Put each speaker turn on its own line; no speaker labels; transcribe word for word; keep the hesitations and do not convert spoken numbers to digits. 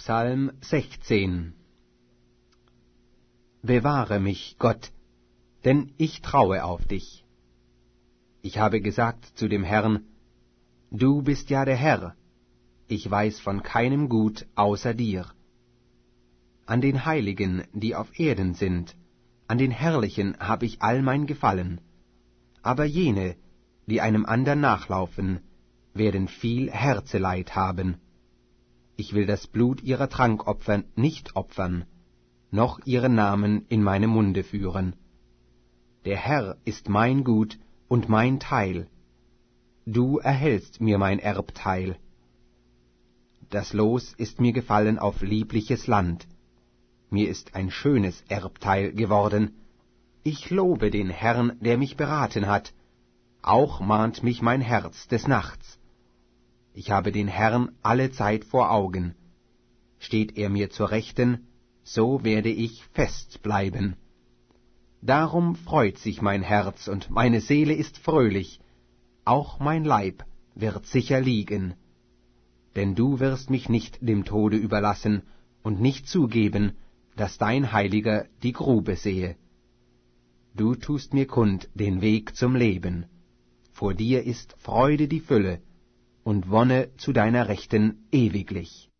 Psalm sechzehn. Bewahre mich, Gott, denn ich traue auf dich. Ich habe gesagt zu dem Herrn, du bist ja der Herr, ich weiß von keinem Gut außer dir. An den Heiligen, die auf Erden sind, an den Herrlichen hab ich all mein Gefallen. Aber jene, die einem andern nachlaufen, werden viel Herzeleid haben. Ich will das Blut ihrer Trankopfer nicht opfern, noch ihren Namen in meinem Munde führen. Der Herr ist mein Gut und mein Teil. Du erhältst mir mein Erbteil. Das Los ist mir gefallen auf liebliches Land. Mir ist ein schönes Erbteil geworden. Ich lobe den Herrn, der mich beraten hat. Auch mahnt mich mein Herz des Nachts. Ich habe den Herrn alle Zeit vor Augen. Steht er mir zur Rechten, so werde ich fest bleiben. Darum freut sich mein Herz und meine Seele ist fröhlich. Auch mein Leib wird sicher liegen. Denn du wirst mich nicht dem Tode überlassen und nicht zugeben, dass dein Heiliger die Grube sehe. Du tust mir kund den Weg zum Leben. Vor dir ist Freude die Fülle, und Wonne zu deiner Rechten ewiglich.